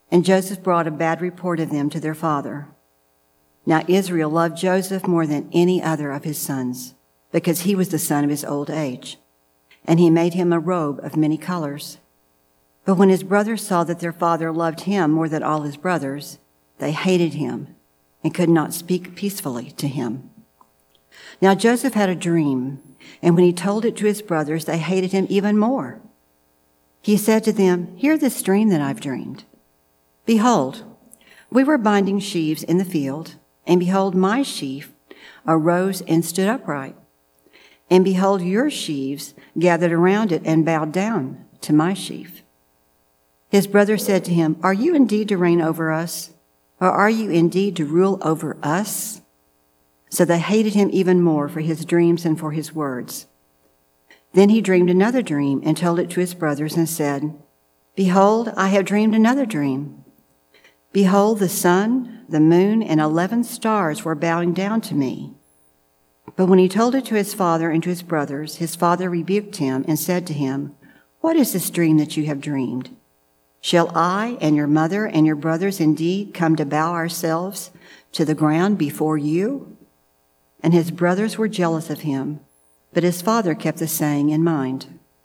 And Joseph brought a bad report of them to their father. Now Israel loved Joseph more than any other of his sons, because he was the son of his old age. And he made him a robe of many colors. But when his brothers saw that their father loved him more than all his brothers, they hated him and could not speak peacefully to him. Now Joseph had a dream, and when he told it to his brothers, they hated him even more. He said to them, "Hear this dream that I've dreamed. Behold, we were binding sheaves in the field, and behold, my sheaf arose and stood upright. And behold, your sheaves gathered around it and bowed down to my sheaf." His brother said to him, "Are you indeed to reign over us? Or are you indeed to rule over us?" So they hated him even more for his dreams and for his words. Then he dreamed another dream and told it to his brothers and said, "Behold, I have dreamed another dream. Behold, the sun, the moon, and 11 stars were bowing down to me." But when he told it to his father and to his brothers, his father rebuked him and said to him, "What is this dream that you have dreamed? Shall I and your mother and your brothers indeed come to bow ourselves to the ground before you?" And his brothers were jealous of him, but his father kept the saying in mind.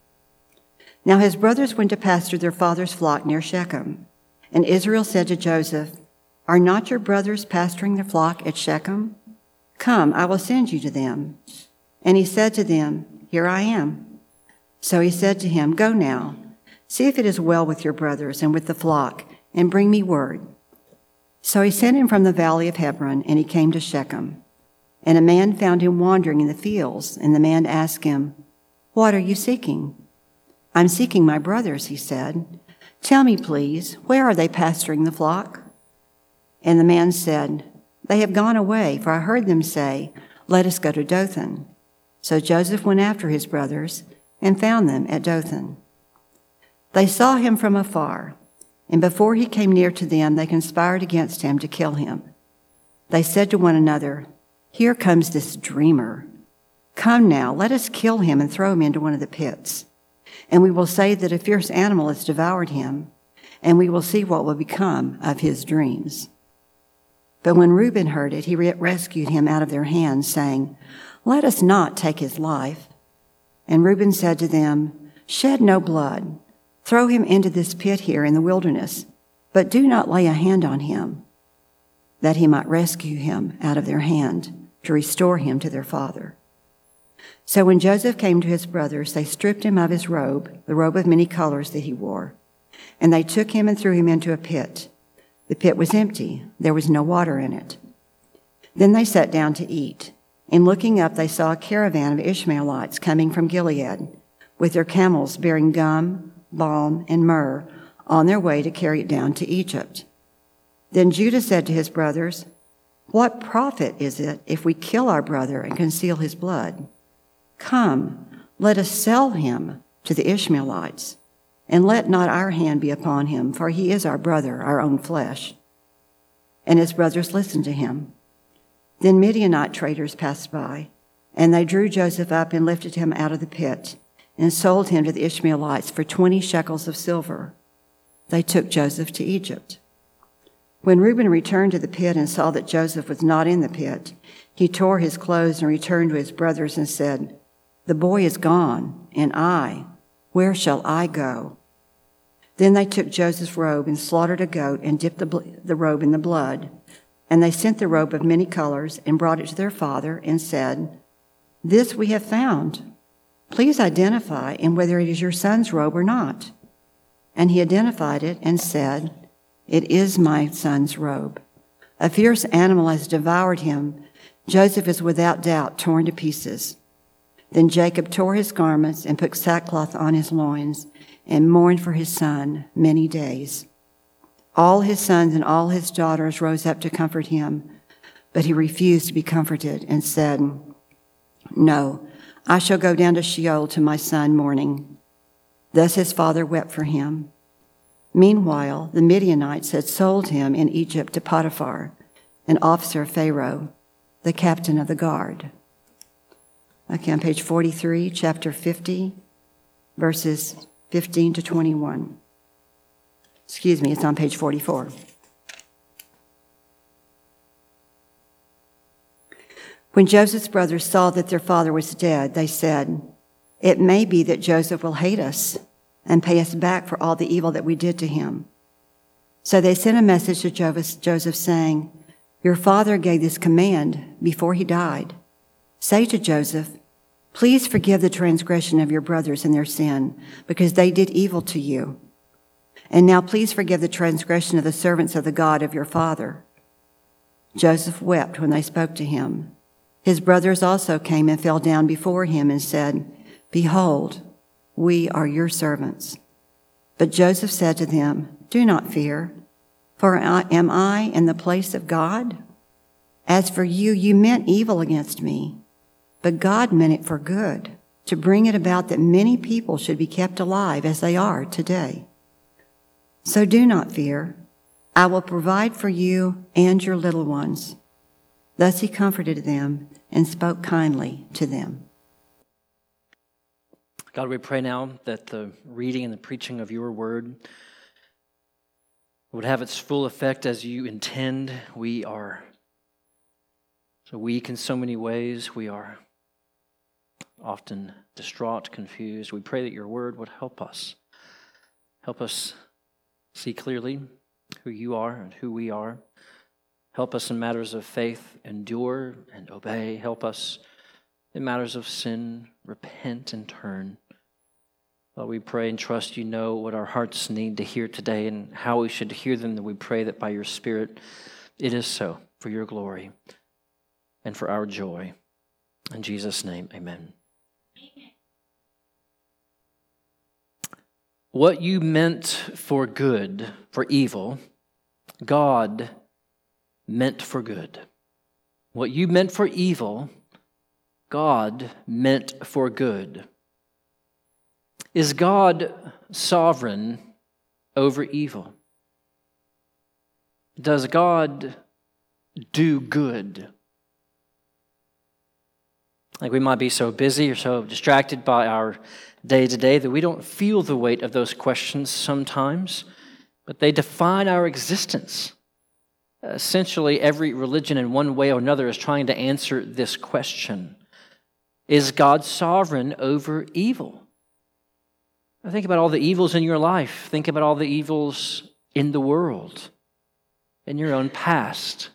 Now his brothers went to pasture their father's flock near Shechem. And Israel said to Joseph, "Are not your brothers pasturing their flock at Shechem? Come, I will send you to them." And he said to them, "Here I am." So he said to him, "Go now, see if it is well with your brothers and with the flock, and bring me word." So he sent him from the valley of Hebron, and he came to Shechem. And a man found him wandering in the fields, and the man asked him, "What are you seeking?" "I'm seeking my brothers," he said. "Tell me, please, where are they pasturing the flock?" And the man said, "They have gone away, for I heard them say, 'Let us go to Dothan.'" So Joseph went after his brothers and found them at Dothan. They saw him from afar, and before he came near to them, they conspired against him to kill him. They said to one another, "Here comes this dreamer. Come now, let us kill him and throw him into one of the pits. And we will say that a fierce animal has devoured him, and we will see what will become of his dreams." But when Reuben heard it, he rescued him out of their hands, saying, "Let us not take his life." And Reuben said to them, "Shed no blood. Throw him into this pit here in the wilderness, but do not lay a hand on him," that he might rescue him out of their hand, to restore him to their father. So when Joseph came to his brothers, they stripped him of his robe, the robe of many colors that he wore, and they took him and threw him into a pit. The pit was empty. There was no water in it. Then they sat down to eat, and looking up, they saw a caravan of Ishmaelites coming from Gilead, with their camels bearing gum, balm, and myrrh, on their way to carry it down to Egypt. Then Judah said to his brothers, "What profit is it if we kill our brother and conceal his blood? Come, let us sell him to the Ishmaelites, and let not our hand be upon him, for he is our brother, our own flesh." And his brothers listened to him. Then Midianite traders passed by, and they drew Joseph up and lifted him out of the pit, and sold him to the Ishmaelites for 20 shekels of silver. They took Joseph to Egypt. When Reuben returned to the pit and saw that Joseph was not in the pit, he tore his clothes and returned to his brothers and said, "The boy is gone, and where shall I go?" Then they took Joseph's robe and slaughtered a goat and dipped the robe in the blood. And they sent the robe of many colors and brought it to their father and said, "This we have found. Please identify in whether it is your son's robe or not." And he identified it and said, "It is my son's robe. A fierce animal has devoured him. Joseph is without doubt torn to pieces." Then Jacob tore his garments and put sackcloth on his loins and mourned for his son many days. All his sons and all his daughters rose up to comfort him, but he refused to be comforted and said, "No, I shall go down to Sheol to my son mourning." Thus his father wept for him. Meanwhile, the Midianites had sold him in Egypt to Potiphar, an officer of Pharaoh, the captain of the guard. Okay, on page 43, chapter 50, verses 15 to 21. It's on page 44. When Joseph's brothers saw that their father was dead, they said, "It may be that Joseph will hate us and pay us back for all the evil that we did to him." So they sent a message to Joseph saying, "Your father gave this command before he died. Say to Joseph, 'Please forgive the transgression of your brothers and their sin, because they did evil to you. And now please forgive the transgression of the servants of the God of your father.'" Joseph wept when they spoke to him. His brothers also came and fell down before him and said, "Behold, we are your servants." But Joseph said to them, "Do not fear, for am I in the place of God? As for you, you meant evil against me, but God meant it for good, to bring it about that many people should be kept alive as they are today. So do not fear. I will provide for you and your little ones." Thus he comforted them and spoke kindly to them. God, we pray now that the reading and the preaching of your word would have its full effect as you intend. We are so weak in so many ways. We are often distraught, confused. We pray that your word would help us. Help us see clearly who you are and who we are. Help us in matters of faith, endure and obey. Help us in matters of sin, repent and turn. Lord, we pray and trust you know what our hearts need to hear today and how we should hear them, that we pray that by your Spirit it is so, for your glory and for our joy. In Jesus' name, amen. What you meant for good, for evil, God meant for good. What you meant for evil, God meant for good. Is God sovereign over evil? Does God do good? Like we might be so busy or so distracted by our day-to-day that we don't feel the weight of those questions sometimes, but they define our existence. Essentially, every religion in one way or another is trying to answer this question. Is God sovereign over evil? Think about all the evils in your life. Think about all the evils in the world, in your own past.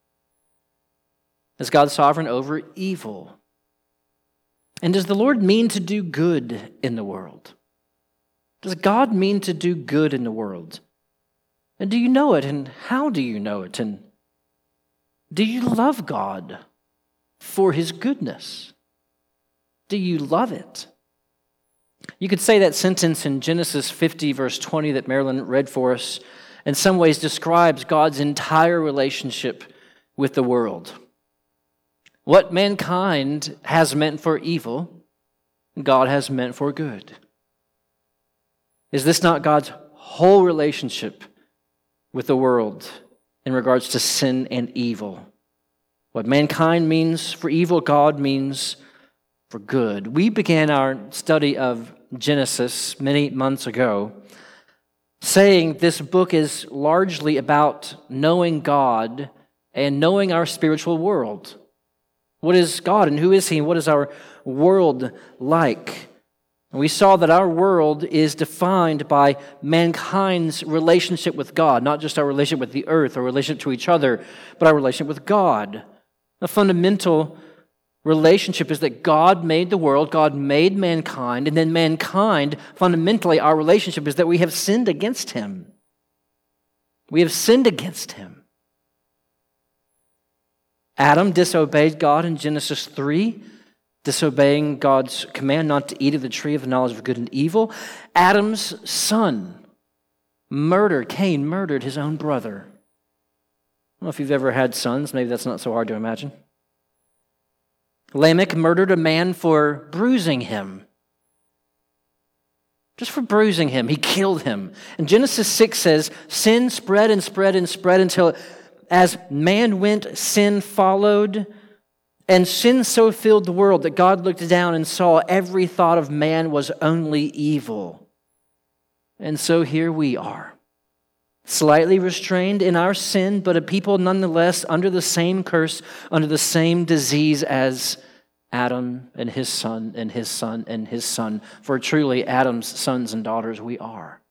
Is God sovereign over evil? And does the Lord mean to do good in the world? Does God mean to do good in the world? And do you know it? And how do you know it? And do you love God for his goodness? Do you love it? You could say that sentence in Genesis 50, verse 20 that Marilyn read for us, in some ways describes God's entire relationship with the world. What mankind has meant for evil, God has meant for good. Is this not God's whole relationship with the world in regards to sin and evil? What mankind means for evil, God means for good. We began our study of Genesis many months ago, saying this book is largely about knowing God and knowing our spiritual world. What is God and who is he and what is our world like? And we saw that our world is defined by mankind's relationship with God, not just our relationship with the earth or relationship to each other, but our relationship with God. The fundamental relationship is that God made the world, God made mankind, and then mankind, fundamentally, our relationship is that we have sinned against him. We have sinned against him. Adam disobeyed God in Genesis 3, disobeying God's command not to eat of the tree of the knowledge of good and evil. Adam's son Cain murdered his own brother. I don't know if you've ever had sons, maybe that's not so hard to imagine. Lamech murdered a man for bruising him. Just for bruising him, he killed him. And Genesis 6 says, sin spread and spread and spread until as man went, sin followed. And sin so filled the world that God looked down and saw every thought of man was only evil. And so here we are. slightly restrained in our sin, but a people nonetheless under the same curse, under the same disease as Adam and his son and his son and his son. For truly, Adam's sons and daughters we are.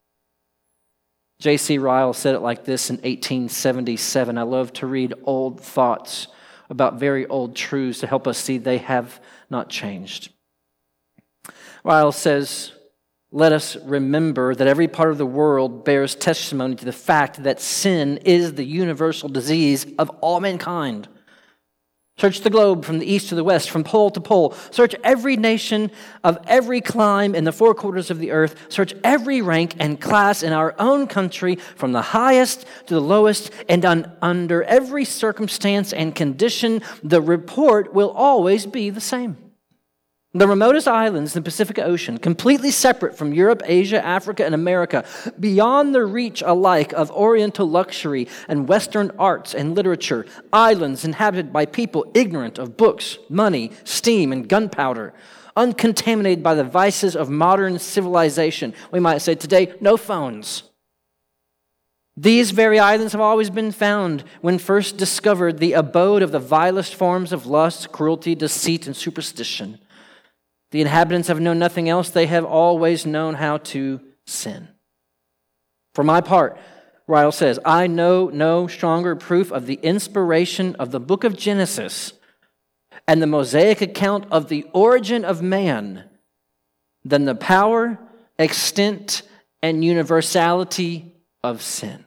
J.C. Ryle said it like this in 1877. I love to read old thoughts about very old truths to help us see they have not changed. Ryle says, "Let us remember that every part of the world bears testimony to the fact that sin is the universal disease of all mankind. Search the globe from the east to the west, from pole to pole. Search every nation of every clime in the four quarters of the earth. Search every rank and class in our own country, from the highest to the lowest, and under every circumstance and condition, the report will always be the same. The remotest islands in the Pacific Ocean, completely separate from Europe, Asia, Africa, and America, beyond the reach alike of Oriental luxury and Western arts and literature, islands inhabited by people ignorant of books, money, steam, and gunpowder, uncontaminated by the vices of modern civilization. We might say today, no phones. These very islands have always been found, when first discovered, the abode of the vilest forms of lust, cruelty, deceit, and superstition. The inhabitants have known nothing else. They have always known how to sin. For my part," Ryle says, "I know no stronger proof of the inspiration of the book of Genesis and the Mosaic account of the origin of man than the power, extent, and universality of sin.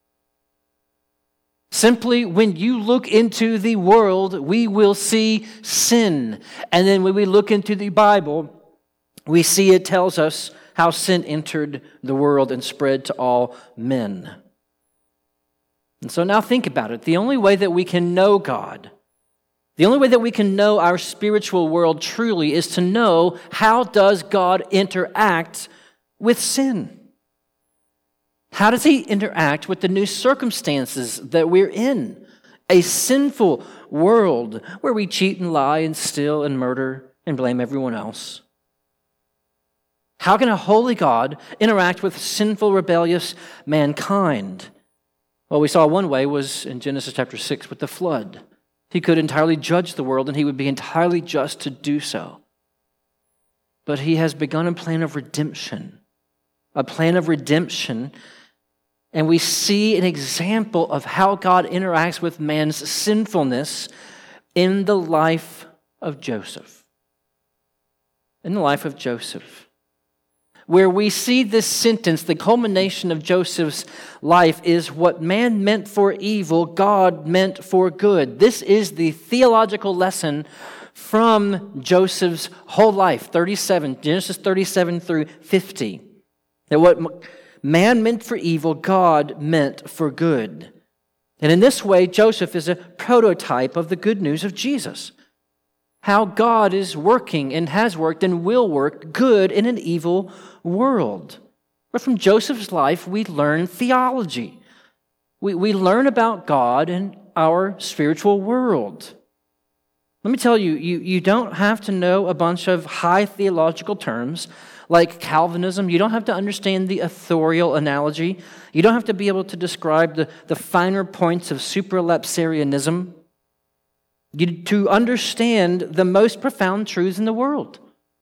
Simply, when you look into the world, we will see sin. And then when we look into the Bible, we see it tells us how sin entered the world and spread to all men." And so now think about it. The only way that we can know God, the only way that we can know our spiritual world truly, is to know, how does God interact with sin? How does he interact with the new circumstances that we're in? A sinful world where we cheat and lie and steal and murder and blame everyone else. How can a holy God interact with sinful, rebellious mankind? Well, we saw one way was in Genesis chapter 6 with the flood. He could entirely judge the world, and he would be entirely just to do so. But he has begun a plan of redemption. A plan of redemption. And we see an example of how God interacts with man's sinfulness in the life of Joseph. In the life of Joseph. Where we see this sentence, the culmination of Joseph's life is, what man meant for evil, God meant for good. This is the theological lesson from Joseph's whole life, Genesis 37 through 50. That what man meant for evil, God meant for good. And in this way, Joseph is a prototype of the good news of Jesus. How God is working and has worked and will work good in an evil world. But from Joseph's life, we learn theology. We learn about God and our spiritual world. Let me tell you, you don't have to know a bunch of high theological terms like Calvinism. You don't have to understand the authorial analogy. You don't have to be able to describe the finer points of supralapsarianism to understand the most profound truths in the world.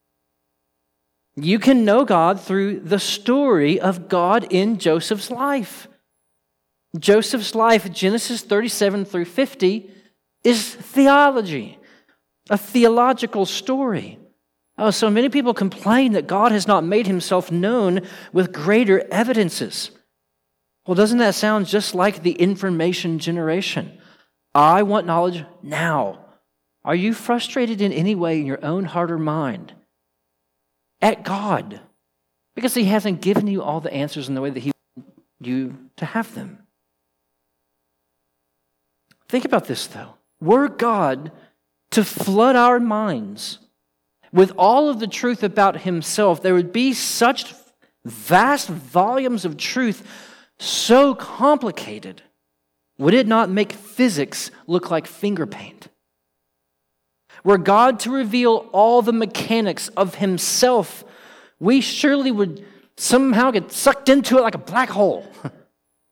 You can know God through the story of God in Joseph's life. Joseph's life, Genesis 37 through 50, is theology, a theological story. Oh, so many people complain that God has not made himself known with greater evidences. Well, doesn't that sound just like the information generation? I want knowledge now. Are you frustrated in any way in your own heart or mind at God? Because he hasn't given you all the answers in the way that he wants you to have them. Think about this, though. Were God to flood our minds with all of the truth about himself, there would be such vast volumes of truth, so complicated. Would it not make physics look like finger paint? Were God to reveal all the mechanics of himself, we surely would somehow get sucked into it like a black hole.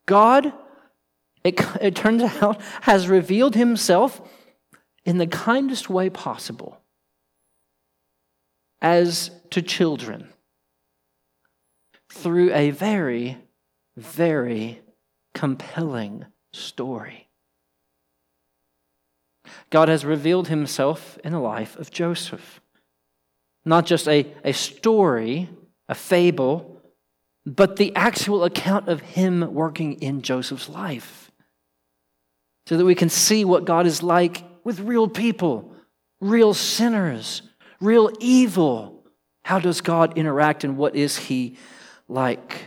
God, it turns out, has revealed himself in the kindest way possible, as to children, through a very, very compelling story. God has revealed himself in the life of Joseph. Not just a story, a fable, but the actual account of him working in Joseph's life, so that we can see what God is like with real people, real sinners, real evil. How does God interact and what is he like?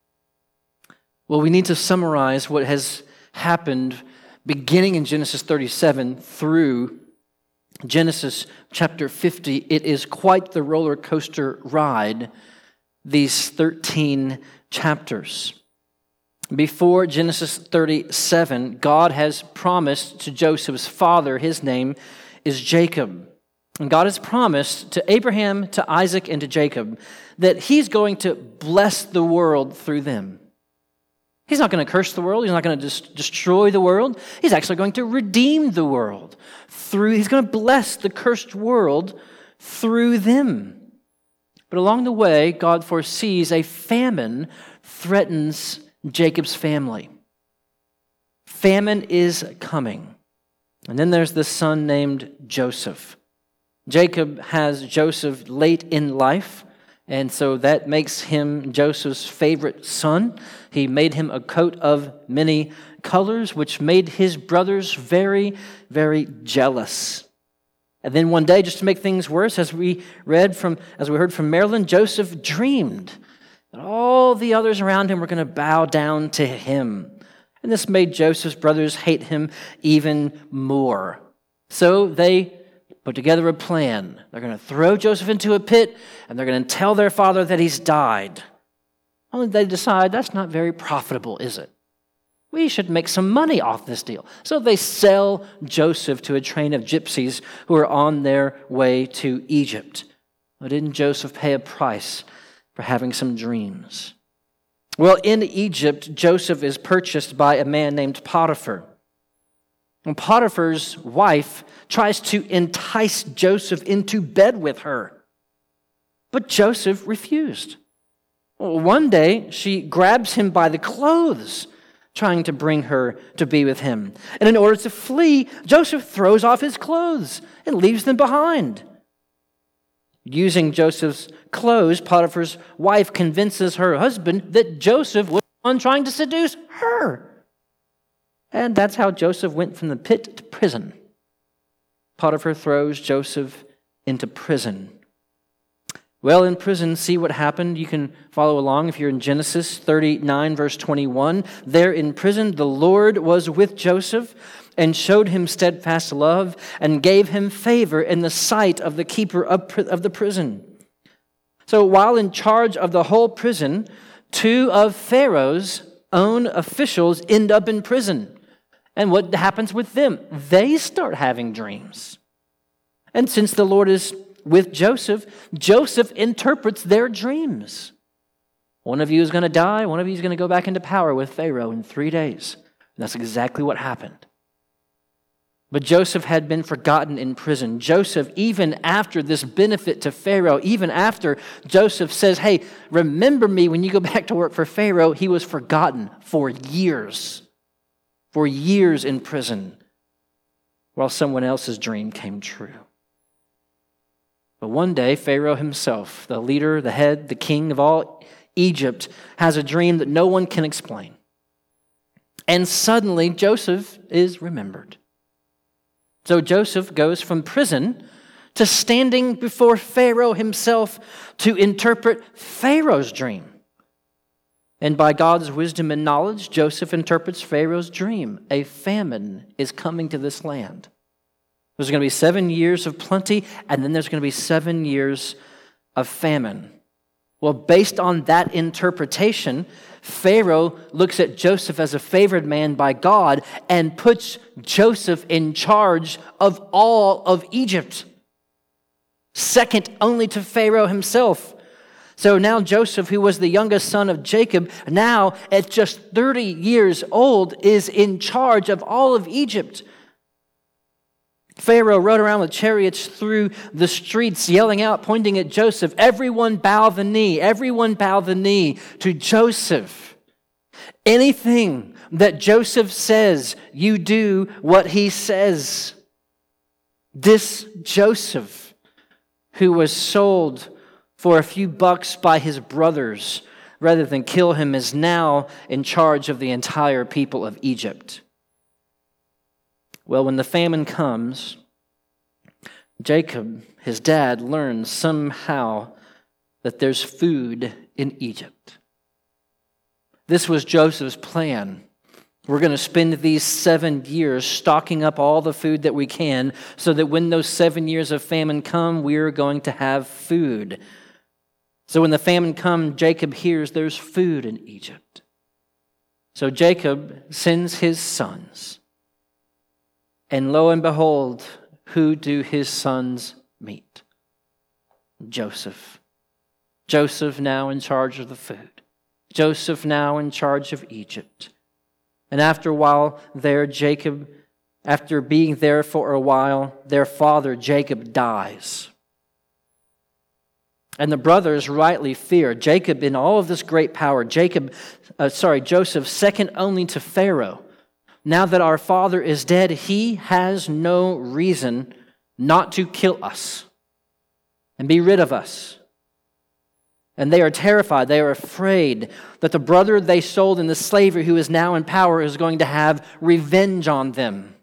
Well, we need to summarize what has happened beginning in Genesis 37 through Genesis chapter 50. It is quite the roller coaster ride, these 13 chapters. Before Genesis 37, God has promised to Joseph's father, his name is Jacob. And God has promised to Abraham, to Isaac, and to Jacob that he's going to bless the world through them. He's not going to curse the world. He's not going to destroy the world. He's actually going to redeem the world. He's going to bless the cursed world through them. But along the way, God foresees a famine threatens Jacob's family. Famine is coming. And then there's the son named Joseph. Jacob has Joseph late in life, and so that makes him Joseph's favorite son. He made him a coat of many colors, which made his brothers very, very jealous. And then one day, just to make things worse, as we heard from Marilyn, Joseph dreamed that all the others around him were going to bow down to him. And this made Joseph's brothers hate him even more. So they put together a plan. They're going to throw Joseph into a pit, and they're going to tell their father that he's died. Only they decide that's not very profitable, is it? We should make some money off this deal. So they sell Joseph to a train of gypsies who are on their way to Egypt. But didn't Joseph pay a price for having some dreams? Well, in Egypt, Joseph is purchased by a man named Potiphar. And Potiphar's wife tries to entice Joseph into bed with her. But Joseph refused. Well, one day, she grabs him by the clothes, trying to bring her to be with him. And in order to flee, Joseph throws off his clothes and leaves them behind. Using Joseph's clothes, Potiphar's wife convinces her husband that Joseph was the one trying to seduce her. And that's how Joseph went from the pit to prison. Potiphar throws Joseph into prison. Well, in prison, see what happened. You can follow along if you're in Genesis 39, verse 21. There in prison, the Lord was with Joseph and showed him steadfast love and gave him favor in the sight of the keeper of the prison. So while in charge of the whole prison, two of Pharaoh's own officials end up in prison. And what happens with them? They start having dreams. And since the Lord is with Joseph, Joseph interprets their dreams. One of you is going to die. One of you is going to go back into power with Pharaoh in 3 days. And that's exactly what happened. But Joseph had been forgotten in prison. Joseph, even after this benefit to Pharaoh, even after Joseph says, hey, remember me when you go back to work for Pharaoh, he was forgotten for years. For years in prison, while someone else's dream came true. But one day, Pharaoh himself, the leader, the head, the king of all Egypt, has a dream that no one can explain. And suddenly, Joseph is remembered. So Joseph goes from prison to standing before Pharaoh himself to interpret Pharaoh's dream. And by God's wisdom and knowledge, Joseph interprets Pharaoh's dream. A famine is coming to this land. There's going to be 7 years of plenty, and then there's going to be 7 years of famine. Well, based on that interpretation, Pharaoh looks at Joseph as a favored man by God and puts Joseph in charge of all of Egypt, second only to Pharaoh himself. So now Joseph, who was the youngest son of Jacob, now at just 30 years old, is in charge of all of Egypt. Pharaoh rode around with chariots through the streets, yelling out, pointing at Joseph, "Everyone bow the knee, everyone bow the knee to Joseph." Anything that Joseph says, you do what he says. This Joseph, who was sold for a few bucks by his brothers rather than kill him, is now in charge of the entire people of Egypt. Well, when the famine comes, Jacob, his dad, learns somehow that there's food in Egypt. This was Joseph's plan. We're going to spend these 7 years stocking up all the food that we can so that when those 7 years of famine come, we're going to have food. So when the famine comes, Jacob hears there's food in Egypt. So Jacob sends his sons. And lo and behold, who do his sons meet? Joseph. Joseph now in charge of the food. Joseph now in charge of Egypt. And after a while there, Jacob, after being there for a while, their father Jacob dies. And the brothers rightly fear Jacob in all of this great power. Joseph, second only to Pharaoh. Now that our father is dead, he has no reason not to kill us and be rid of us. And they are terrified. They are afraid that the brother they sold into slavery, who is now in power, is going to have revenge on them.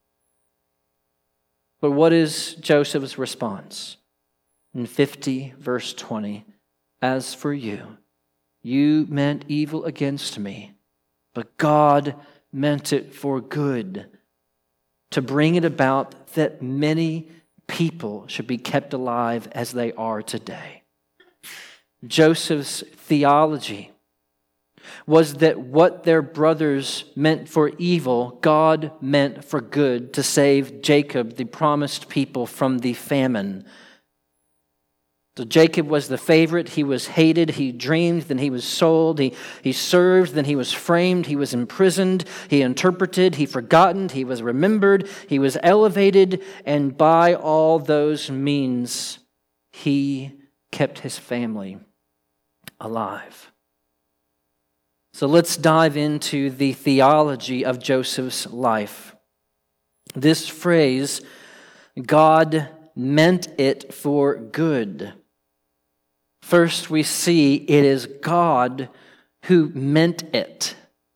But what is Joseph's response? In 50, verse 20, "As for you, you meant evil against me, but God meant it for good, to bring it about that many people should be kept alive as they are today." Joseph's theology was that what their brothers meant for evil, God meant for good, to save Jacob, the promised people, from the famine. So Jacob was the favorite. He was hated. He dreamed, then he was sold. He served, then he was framed. He was imprisoned. He interpreted. He forgotten. He was remembered. He was elevated. And by all those means, he kept his family alive. So let's dive into the theology of Joseph's life. This phrase, God meant it for good. First, we see it is God who meant it.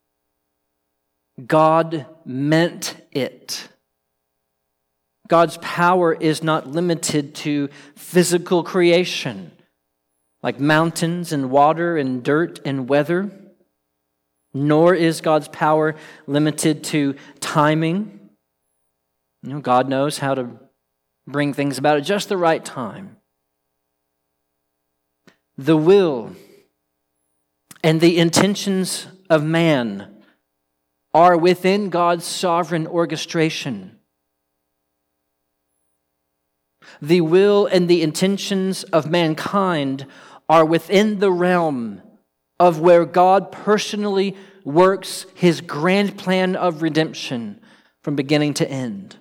God meant it. God's power is not limited to physical creation, like mountains and water and dirt and weather. Nor is God's power limited to timing. God knows how to bring things about at just the right time. The will and the intentions of man are within God's sovereign orchestration. The will and the intentions of mankind are within the realm of where God personally works his grand plan of redemption from beginning to end.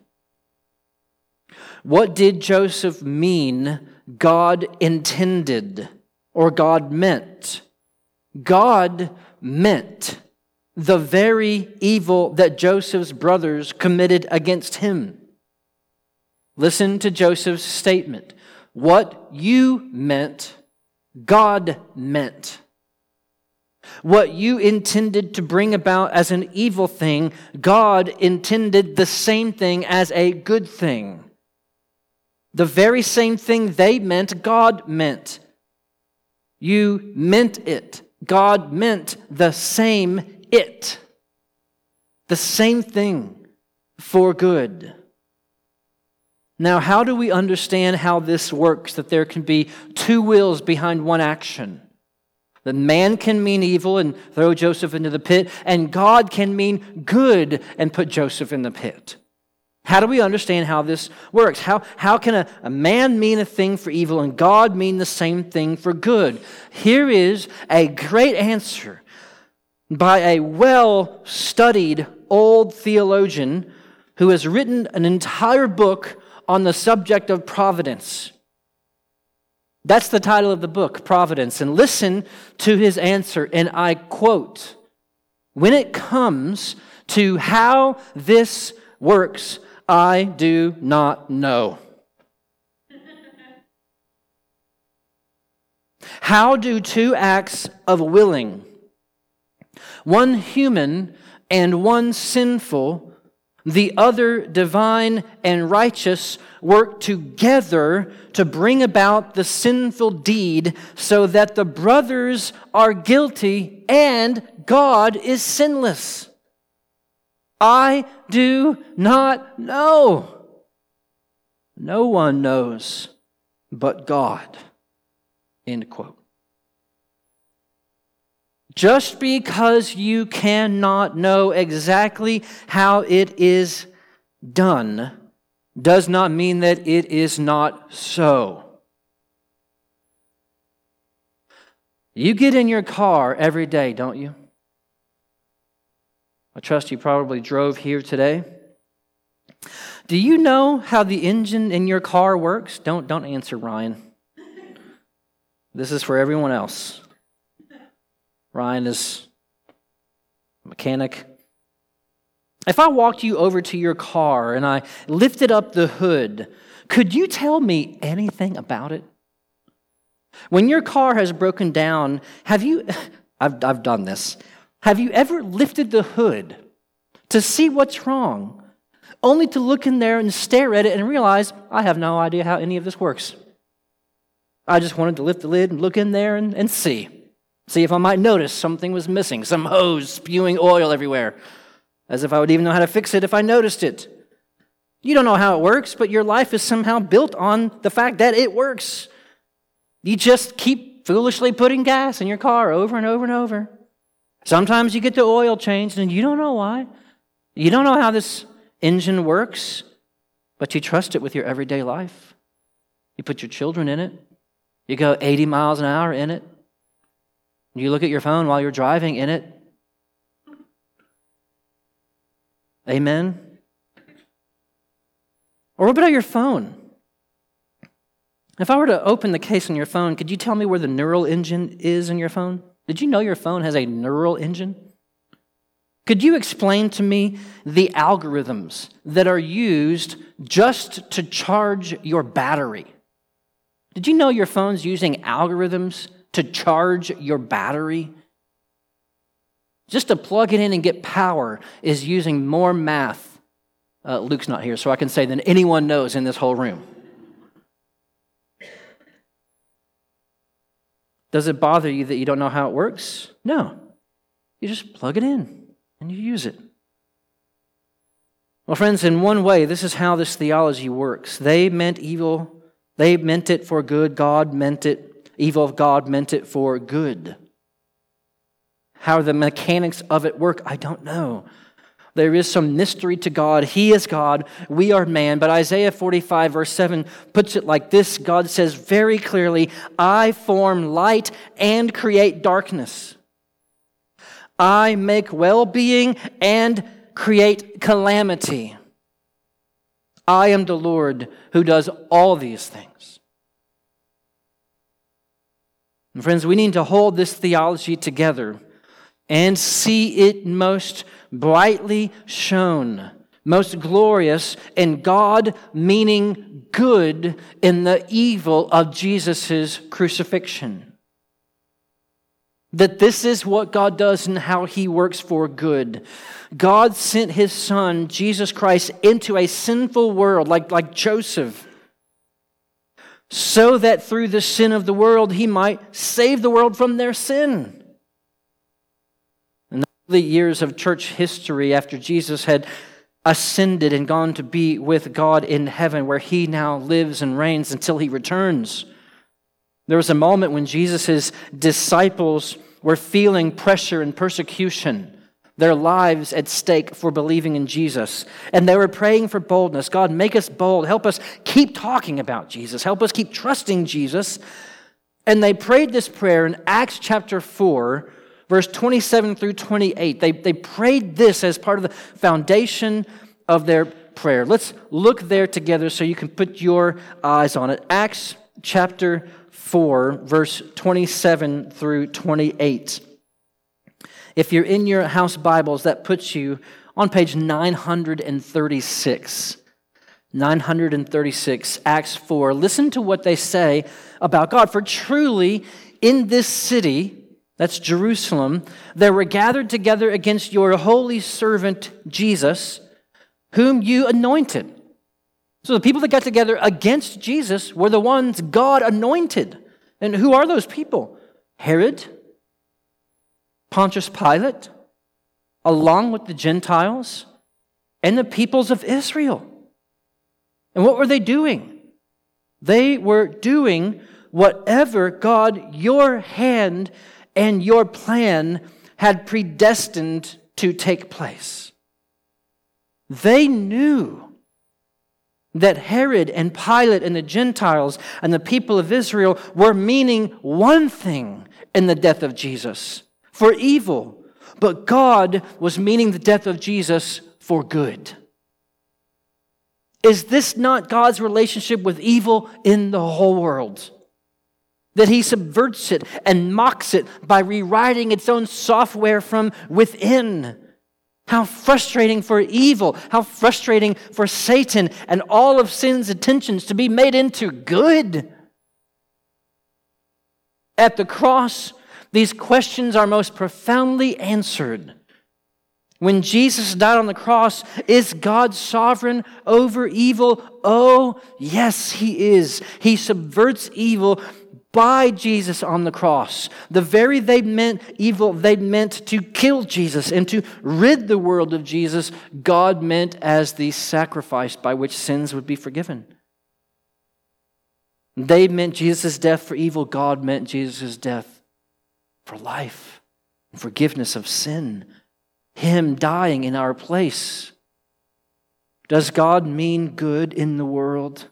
What did Joseph mean God intended or God meant? God meant the very evil that Joseph's brothers committed against him. Listen to Joseph's statement. What you meant, God meant. What you intended to bring about as an evil thing, God intended the same thing as a good thing. The very same thing they meant, God meant. You meant it. God meant the same it. The same thing for good. Now, how do we understand how this works, that there can be two wills behind one action? That man can mean evil and throw Joseph into the pit, and God can mean good and put Joseph in the pit. How do we understand how this works? How can a man mean a thing for evil and God mean the same thing for good? Here is a great answer by a well-studied old theologian who has written an entire book on the subject of providence. That's the title of the book, Providence. And listen to his answer, and I quote, "When it comes to how this works, I do not know. How do two acts of willing, one human and one sinful, the other divine and righteous, work together to bring about the sinful deed so that the brothers are guilty and God is sinless? I do not know. No one knows but God." End quote. Just because you cannot know exactly how it is done does not mean that it is not so. You get in your car every day, don't you? I trust you probably drove here today. Do you know how the engine in your car works? Don't answer, Ryan. This is for everyone else. Ryan is a mechanic. If I walked you over to your car and I lifted up the hood, could you tell me anything about it? When your car has broken down, I've done this. Have you ever lifted the hood to see what's wrong, only to look in there and stare at it and realize, I have no idea how any of this works? I just wanted to lift the lid and look in there and see if I might notice something was missing, some hose spewing oil everywhere, as if I would even know how to fix it if I noticed it. You don't know how it works, but your life is somehow built on the fact that it works. You just keep foolishly putting gas in your car over and over and over. Sometimes you get the oil changed and you don't know why. You don't know how this engine works, but you trust it with your everyday life. You put your children in it. You go 80 miles an hour in it. You look at your phone while you're driving in it. Amen? Or what about your phone? If I were to open the case on your phone, could you tell me where the neural engine is in your phone? Did you know your phone has a neural engine? Could you explain to me the algorithms that are used just to charge your battery? Did you know your phone's using algorithms to charge your battery? Just to plug it in and get power is using more math. Luke's not here, so I can say than anyone knows in this whole room. Does it bother you that you don't know how it works? No. You just plug it in and you use it. Well, friends, in one way, this is how this theology works. They meant evil. They meant it for good. God meant it. Evil of God meant it for good. How the mechanics of it work, I don't know. There is some mystery to God. He is God. We are man. But Isaiah 45 verse 7 puts it like this. God says very clearly, I form light and create darkness. I make well-being and create calamity. I am the Lord who does all these things. And friends, we need to hold this theology together and see it most brightly shown, most glorious in God meaning good in the evil of Jesus' crucifixion. That this is what God does and how He works for good. God sent His Son, Jesus Christ, into a sinful world like Joseph, so that through the sin of the world He might save the world from their sin. In the early years of church history, after Jesus had ascended and gone to be with God in heaven, where He now lives and reigns until He returns, there was a moment when Jesus' disciples were feeling pressure and persecution. their lives at stake for believing in Jesus. And they were praying for boldness. God, make us bold. Help us keep talking about Jesus. Help us keep trusting Jesus. And they prayed this prayer in Acts chapter 4, verse 27 through 28. They prayed this as part of the foundation of their prayer. Let's look there together so you can put your eyes on it. Acts chapter 4, verse 27 through 28. If you're in your house Bibles, that puts you on page 936. 936, Acts 4. Listen to what they say about God. For truly in this city, that's Jerusalem, they were gathered together against your holy servant Jesus, whom you anointed. So the people that got together against Jesus were the ones God anointed. And who are those people? Herod, Pontius Pilate, along with the Gentiles and the peoples of Israel. And what were they doing? They were doing whatever God, your hand and your plan had predestined to take place. They knew that Herod and Pilate and the Gentiles and the people of Israel were meaning one thing in the death of Jesus, for evil, but God was meaning the death of Jesus for good. Is this not God's relationship with evil in the whole world? That He subverts it and mocks it by rewriting its own software from within. How frustrating for evil, how frustrating for Satan and all of sin's intentions to be made into good. At the cross, these questions are most profoundly answered. When Jesus died on the cross, is God sovereign over evil? Oh, yes, He is. He subverts evil by Jesus on the cross. The very evil they meant to kill Jesus and to rid the world of Jesus, God meant as the sacrifice by which sins would be forgiven. They meant Jesus' death for evil. God meant Jesus' death for life and forgiveness of sin. Him dying in our place. Does God mean good in the world?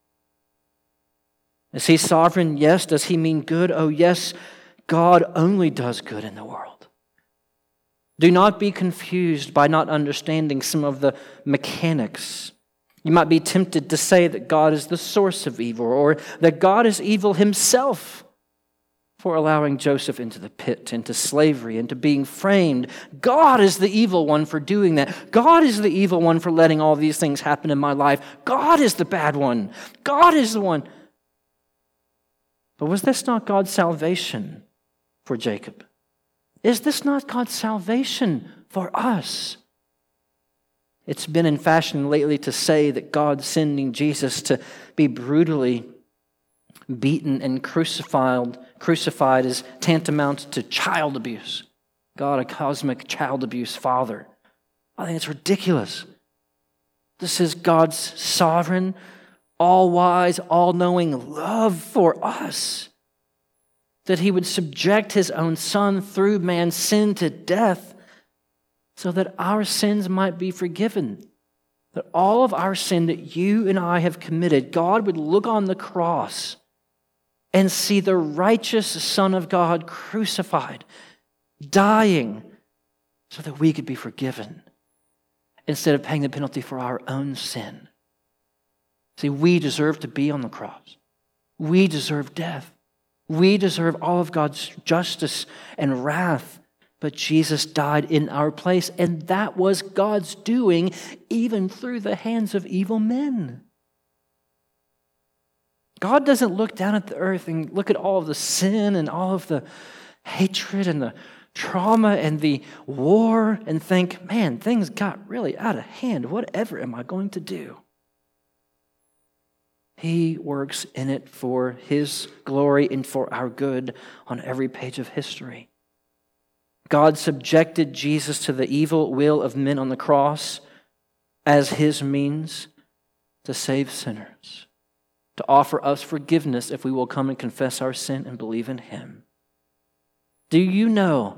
Is He sovereign? Yes. Does He mean good? Oh, yes. God only does good in the world. Do not be confused by not understanding some of the mechanics. You might be tempted to say that God is the source of evil, or that God is evil Himself for allowing Joseph into the pit, into slavery, into being framed. God is the evil one for doing that. God is the evil one for letting all these things happen in my life. God is the bad one. God is the one. But was this not God's salvation for Jacob? Is this not God's salvation for us? It's been in fashion lately to say that God sending Jesus to be brutally beaten and crucified is tantamount to child abuse. God, a cosmic child abuse father. I think it's ridiculous. This is God's sovereign, all-wise, all-knowing love for us. That He would subject His own Son through man's sin to death so that our sins might be forgiven. That all of our sin that you and I have committed, God would look on the cross and see the righteous Son of God crucified, dying, so that we could be forgiven instead of paying the penalty for our own sin. See, we deserve to be on the cross. We deserve death. We deserve all of God's justice and wrath, but Jesus died in our place, and that was God's doing, even through the hands of evil men. God doesn't look down at the earth and look at all of the sin and all of the hatred and the trauma and the war and think, man, things got really out of hand. Whatever am I going to do? He works in it for His glory and for our good on every page of history. God subjected Jesus to the evil will of men on the cross as His means to save sinners, to offer us forgiveness if we will come and confess our sin and believe in Him. Do you know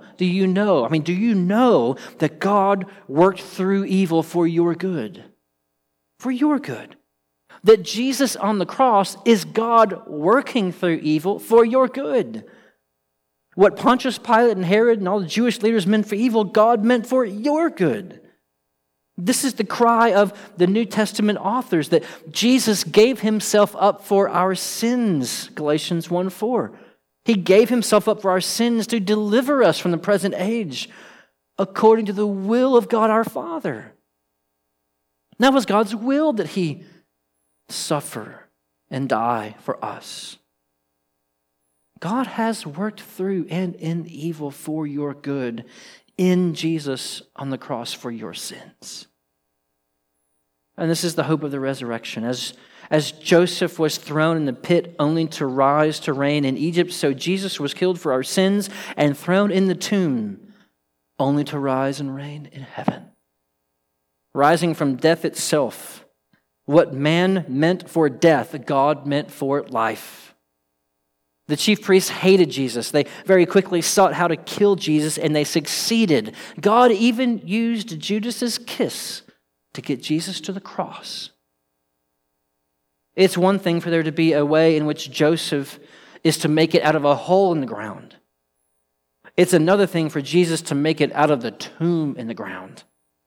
that God worked through evil for your good? For your good. That Jesus on the cross is God working through evil for your good. What Pontius Pilate and Herod and all the Jewish leaders meant for evil, God meant for your good. This is the cry of the New Testament authors, that Jesus gave himself up for our sins, Galatians 1:4. He gave himself up for our sins to deliver us from the present age, according to the will of God our Father. That was God's will, that he suffer and die for us. God has worked through and in evil for your good in Jesus on the cross for your sins. And this is the hope of the resurrection. As Joseph was thrown in the pit only to rise to reign in Egypt, so Jesus was killed for our sins and thrown in the tomb only to rise and reign in heaven. Rising from death itself, what man meant for death, God meant for life. The chief priests hated Jesus. They very quickly sought how to kill Jesus, and they succeeded. God even used Judas's kiss to get Jesus to the cross. It's one thing for there to be a way in which Joseph is to make it out of a hole in the ground. It's another thing for Jesus to make it out of the tomb in the ground.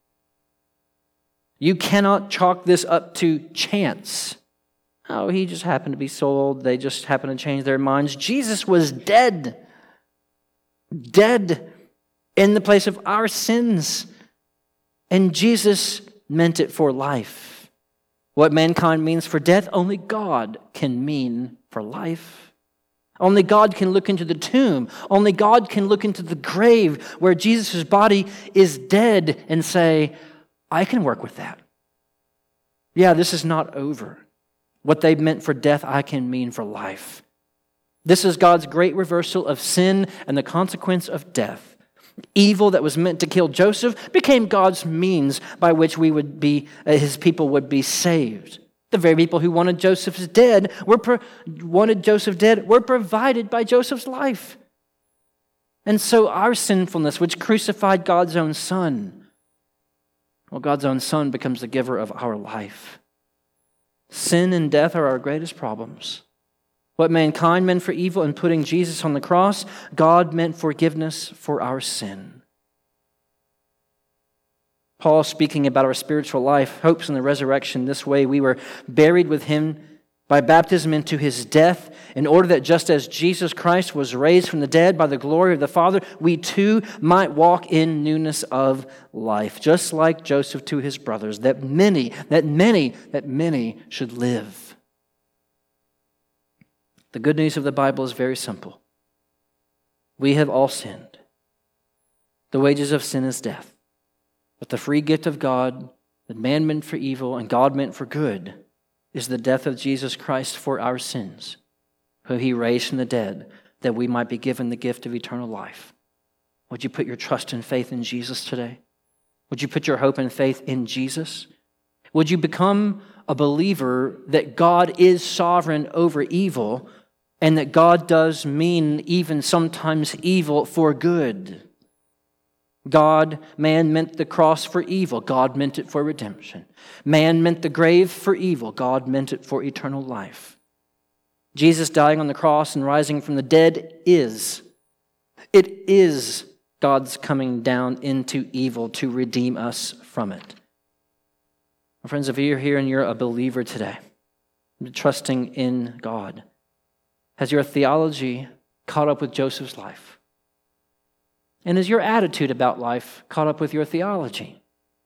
You cannot chalk this up to chance. Oh, he just happened to be sold. They just happened to change their minds. Jesus was dead. Dead in the place of our sins. And Jesus meant it for life. What mankind means for death, only God can mean for life. Only God can look into the tomb. Only God can look into the grave where Jesus' body is dead and say, I can work with that. Yeah, this is not over. What they meant for death, I can mean for life. This is God's great reversal of sin and the consequence of death. Evil that was meant to kill Joseph became God's means by which his people would be saved. The very people who wanted Joseph dead were provided by Joseph's life. And so our sinfulness, which crucified God's own Son, God's own Son becomes the giver of our life. Sin and death are our greatest problems. What mankind meant for evil in putting Jesus on the cross, God meant forgiveness for our sin. Paul, speaking about our spiritual life, hopes in the resurrection this way: we were buried with him by baptism into his death, in order that just as Jesus Christ was raised from the dead by the glory of the Father, we too might walk in newness of life, just like Joseph to his brothers, that many should live. The good news of the Bible is very simple. We have all sinned. The wages of sin is death. But the free gift of God, that man meant for evil and God meant for good, is the death of Jesus Christ for our sins, who he raised from the dead, that we might be given the gift of eternal life. Would you put your trust and faith in Jesus today? Would you put your hope and faith in Jesus? Would you become a believer that God is sovereign over evil, and that God does mean even sometimes evil for good? Man meant the cross for evil. God meant it for redemption. Man meant the grave for evil. God meant it for eternal life. Jesus dying on the cross and rising from the dead is God's coming down into evil to redeem us from it. My friends, if you're here and you're a believer today, trusting in God, has your theology caught up with Joseph's life? And is your attitude about life caught up with your theology?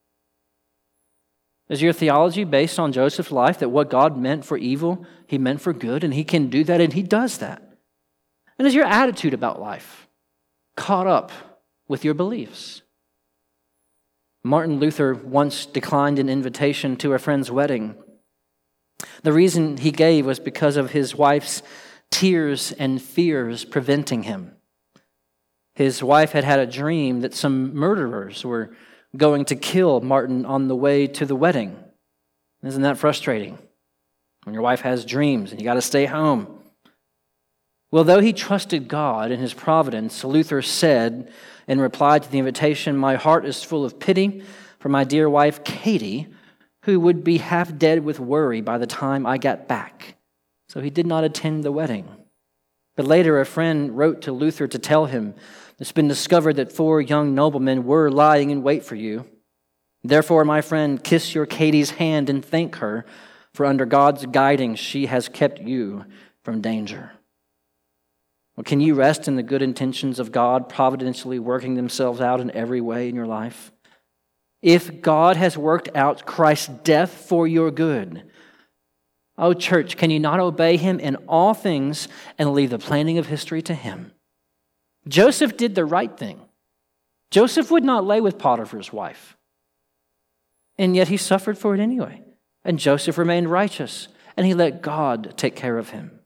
Is your theology based on Joseph's life, that what God meant for evil, he meant for good, and he can do that, and he does that? And is your attitude about life caught up with your beliefs? Martin Luther once declined an invitation to a friend's wedding. The reason he gave was because of his wife's tears and fears preventing him. His wife had had a dream that some murderers were going to kill Martin on the way to the wedding. Isn't that frustrating? When your wife has dreams and you got to stay home. Well, though he trusted God in his providence, Luther said in reply to the invitation, "My heart is full of pity for my dear wife, Katie, who would be half dead with worry by the time I got back." So he did not attend the wedding. But later a friend wrote to Luther to tell him, "It's been discovered that 4 young noblemen were lying in wait for you. Therefore, my friend, kiss your Katie's hand and thank her, for under God's guiding she has kept you from danger." Well, can you rest in the good intentions of God providentially working themselves out in every way in your life? If God has worked out Christ's death for your good, oh, church, can you not obey him in all things and leave the planning of history to him? Joseph did the right thing. Joseph would not lay with Potiphar's wife. And yet he suffered for it anyway. And Joseph remained righteous, and he let God take care of him.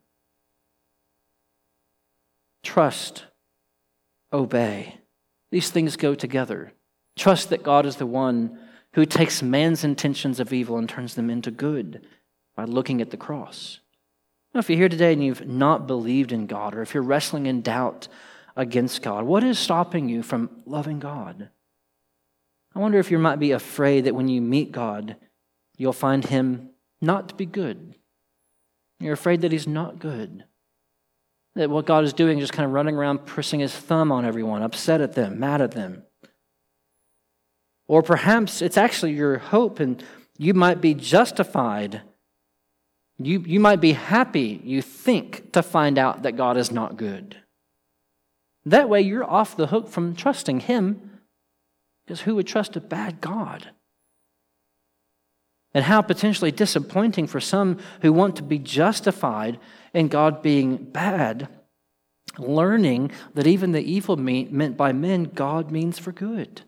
Trust, obey. These things go together. Trust that God is the one who takes man's intentions of evil and turns them into good by looking at the cross. Now, if you're here today and you've not believed in God, or if you're wrestling in doubt against God, what is stopping you from loving God? I wonder if you might be afraid that when you meet God, you'll find him not to be good. You're afraid that he's not good. That what God is doing is just kind of running around pressing his thumb on everyone, upset at them, mad at them. Or perhaps it's actually your hope and you might be justified. You might be happy, you think, to find out that God is not good. That way you're off the hook from trusting him, because who would trust a bad God? And how potentially disappointing for some who want to be justified in God being bad, learning that even the evil meant by men, God means for good.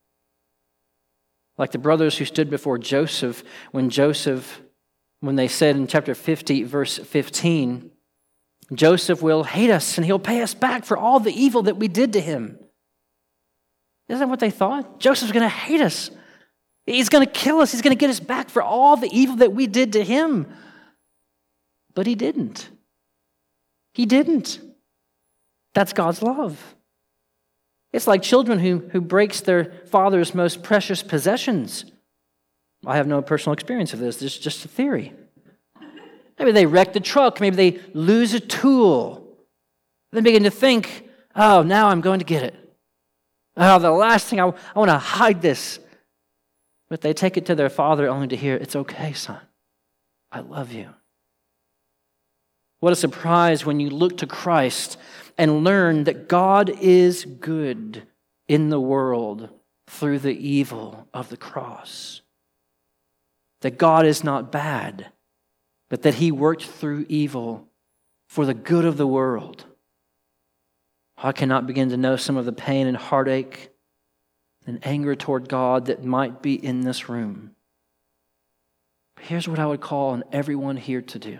Like the brothers who stood before Joseph when they said in chapter 50, verse 15, Joseph will hate us and he'll pay us back for all the evil that we did to him. Isn't that what they thought? Joseph's going to hate us. He's going to kill us. He's going to get us back for all the evil that we did to him. But he didn't. He didn't. That's God's love. It's like children who breaks their father's most precious possessions. I have no personal experience of this. This is just a theory. Maybe they wreck the truck. Maybe they lose a tool. Then begin to think, oh, now I'm going to get it. Oh, the last thing, I want to hide this. But they take it to their father only to hear, it's okay, son. I love you. What a surprise when you look to Christ and learn that God is good in the world through the evil of the cross. That God is not bad, but that he worked through evil for the good of the world. I cannot begin to know some of the pain and heartache and anger toward God that might be in this room. But here's what I would call on everyone here to do.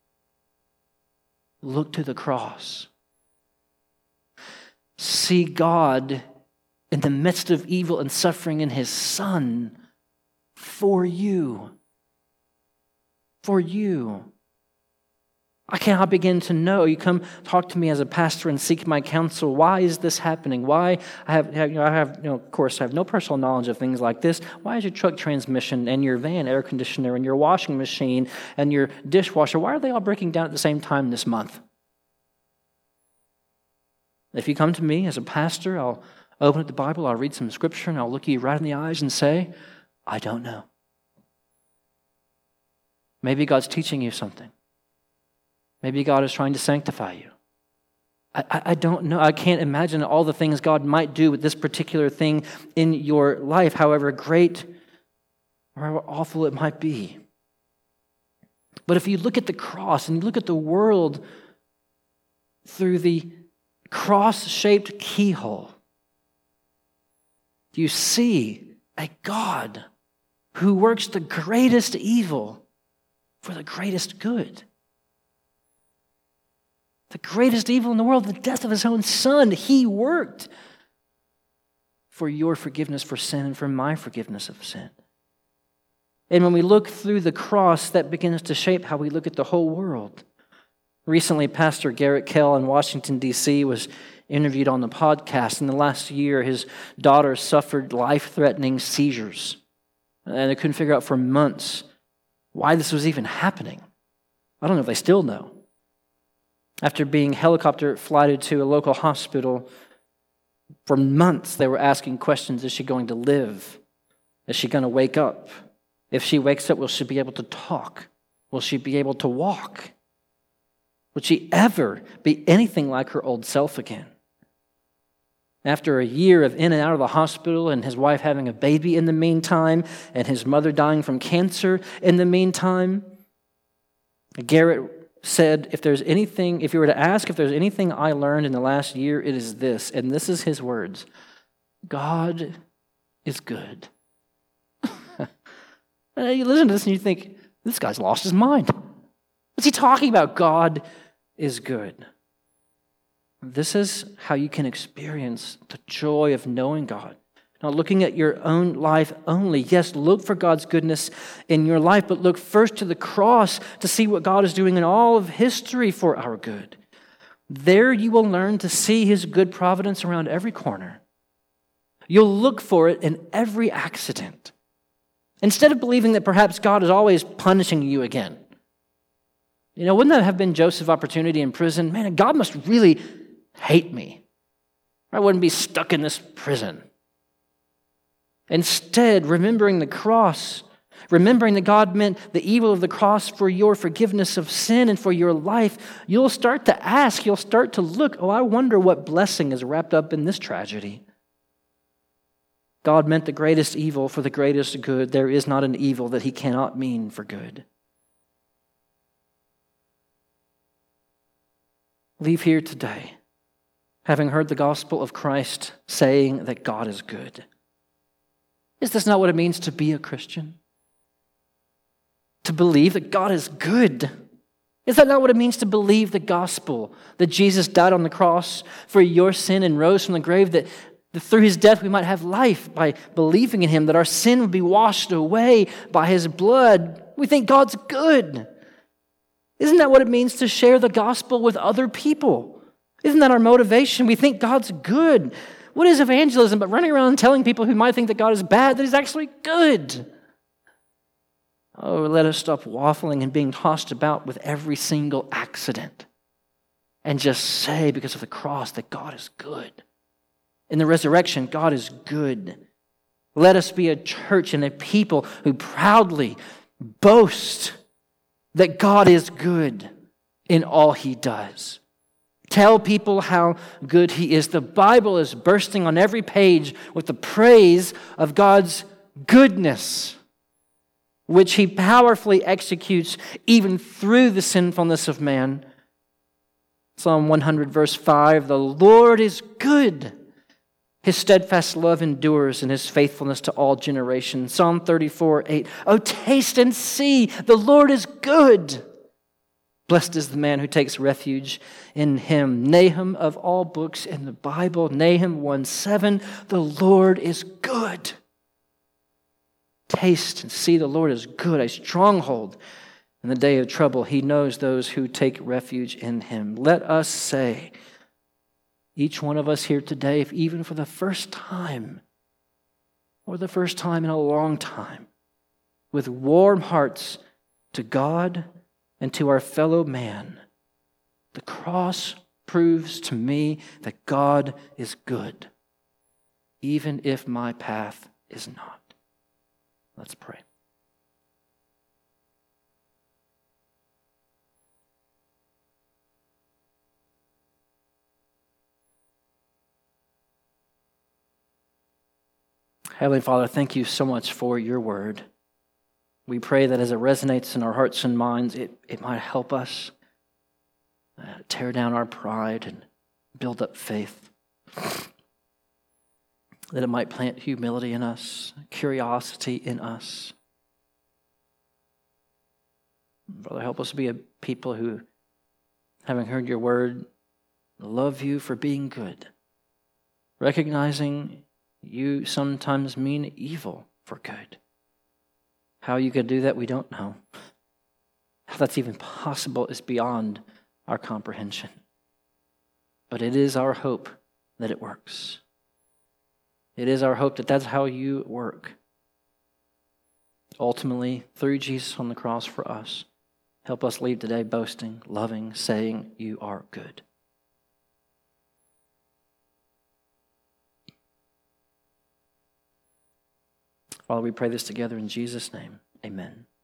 Look to the cross. See God in the midst of evil and suffering in his Son for you. For you. I cannot begin to know. You come talk to me as a pastor and seek my counsel. Why is this happening? Why of course, I have no personal knowledge of things like this. Why is your truck transmission and your van air conditioner and your washing machine and your dishwasher, why are they all breaking down at the same time this month? If you come to me as a pastor, I'll open up the Bible, I'll read some scripture, and I'll look you right in the eyes and say, I don't know. Maybe God's teaching you something. Maybe God is trying to sanctify you. I don't know. I can't imagine all the things God might do with this particular thing in your life, however great or how awful it might be. But if you look at the cross and you look at the world through the cross-shaped keyhole, you see a God who works the greatest evil for the greatest good. The greatest evil in the world, the death of his own Son, he worked for your forgiveness for sin and for my forgiveness of sin. And when we look through the cross, that begins to shape how we look at the whole world. Recently, Pastor Garrett Kell in Washington, D.C. was interviewed on the podcast. In the last year, his daughter suffered life-threatening seizures. And they couldn't figure out for months why this was even happening. I don't know if they still know. After being helicopter flighted to a local hospital, for months they were asking questions. Is she going to live? Is she going to wake up? If she wakes up, will she be able to talk? Will she be able to walk? Would she ever be anything like her old self again? After a year of in and out of the hospital and his wife having a baby in the meantime and his mother dying from cancer in the meantime, Garrett said, if you were to ask if there's anything I learned in the last year, it is this. And this is his words. God is good. You listen to this and you think, this guy's lost his mind. What's he talking about? God is good. This is how you can experience the joy of knowing God. Not looking at your own life only. Yes, look for God's goodness in your life, but look first to the cross to see what God is doing in all of history for our good. There you will learn to see His good providence around every corner. You'll look for it in every accident. Instead of believing that perhaps God is always punishing you again. Wouldn't that have been Joseph's opportunity in prison? Man, God must really hate me. I wouldn't be stuck in this prison. Instead, remembering the cross, remembering that God meant the evil of the cross for your forgiveness of sin and for your life, you'll start to ask, you'll start to look, I wonder what blessing is wrapped up in this tragedy. God meant the greatest evil for the greatest good. There is not an evil that He cannot mean for good. Leave here today, having heard the gospel of Christ saying that God is good. Is this not what it means to be a Christian? To believe that God is good. Is that not what it means to believe the gospel? That Jesus died on the cross for your sin and rose from the grave, that through His death we might have life by believing in Him, that our sin would be washed away by His blood. We think God's good. Isn't that what it means to share the gospel with other people? Isn't that our motivation? We think God's good. What is evangelism but running around telling people who might think that God is bad that He's actually good? Oh, let us stop waffling and being tossed about with every single accident and just say, because of the cross, that God is good. In the resurrection, God is good. Let us be a church and a people who proudly boast that God is good in all He does. Tell people how good He is. The Bible is bursting on every page with the praise of God's goodness, which He powerfully executes even through the sinfulness of man. Psalm 100 verse 5, the Lord is good. His steadfast love endures, and His faithfulness to all generations. Psalm 34:8. Oh, taste and see, the Lord is good. Blessed is the man who takes refuge in Him. Nahum, of all books in the Bible, Nahum 1:7, the Lord is good. Taste and see the Lord is good, a stronghold in the day of trouble. He knows those who take refuge in Him. Let us say, each one of us here today, if even for the first time, or the first time in a long time, with warm hearts to God and to our fellow man, the cross proves to me that God is good, even if my path is not. Let's pray. Heavenly Father, thank you so much for your word. We pray that as it resonates in our hearts and minds, it might help us tear down our pride and build up faith. That it might plant humility in us, curiosity in us. Father, help us be a people who, having heard your word, love you for being good, recognizing you sometimes mean evil for good. How you could do that, we don't know. How that's even possible is beyond our comprehension. But it is our hope that it works. It is our hope that that's how you work. Ultimately, through Jesus on the cross for us, help us leave today boasting, loving, saying, you are good. Father, we pray this together in Jesus' name. Amen.